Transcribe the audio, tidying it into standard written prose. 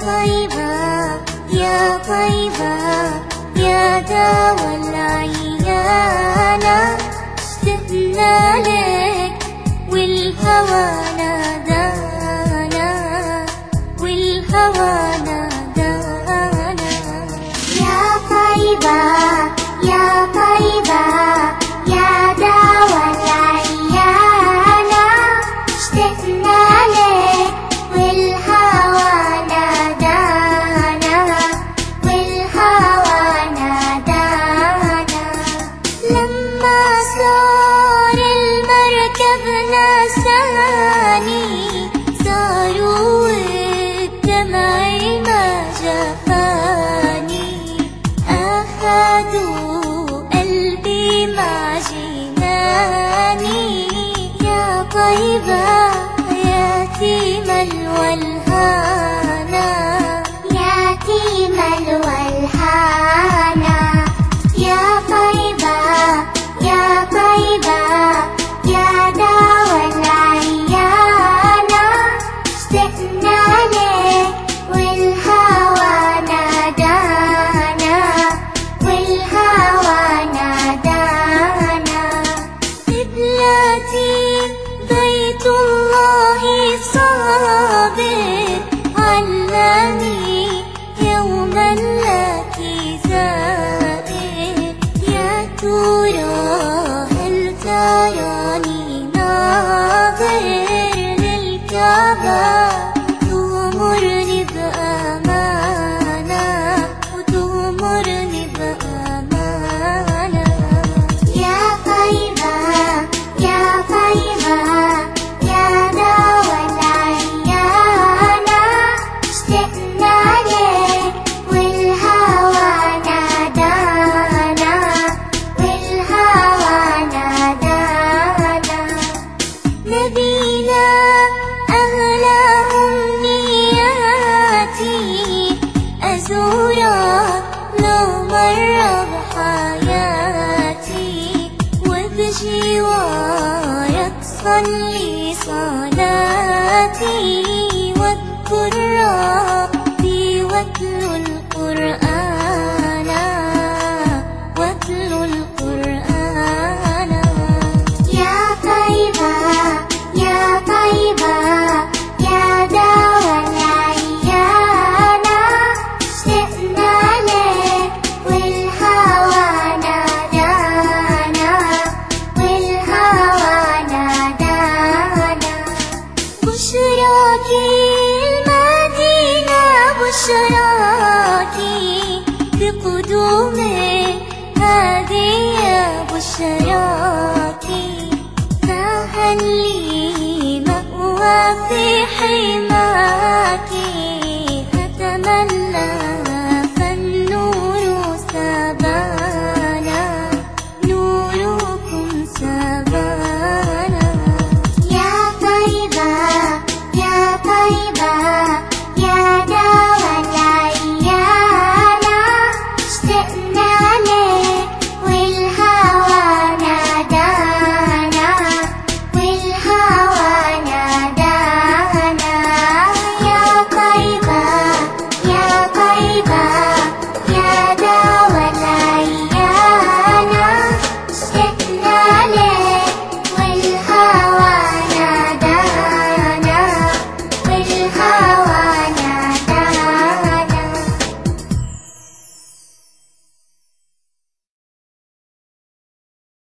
طيبة يا طيبة يا دوا العيانة، اشتقنا لك والهوى نادانا، والهوى نادانا. يا طيبة يا طيبة يا دوا العيانة، اشتقنا لك والهوى نادانا، والهوى نادانا. لما صار المركب نساني، صاروا والدمع ما جفاني، أخذوا قلبي مع جناني. يا طيبة يتيم الولهانة، يتيم الولهانة. يا طيبة يا طيبة يا دوا العيانة، اشتقنا لك والهوى نادانا، والهوى نادانا. قبلتي بيت الله صابر، علمني يوما لك زائر. يا ترى هل تراني ناظر للكعبة، تغمرني بأمانة وتغمرني بأمانة. يا طيبة يا طيبة يا دوا العيانة، اشتقنا لك والهوى نادانا، والهوى نادانا. نبينا أغلى أمنياتي، أزورك لو مرة بحياتي، وبجوارك صلي صلاتي، واذكر ربي واتلو القرآن، واتلو القرآن. يا طيبة يا طيبة يا دوا العيانة، اشتقنا لك والهوى نادانا، والهوى نادانا. بشراكي المدينة، بشراكي بقدومك هذه يا بشراكي. فهل لي مأوى في حماكِ؟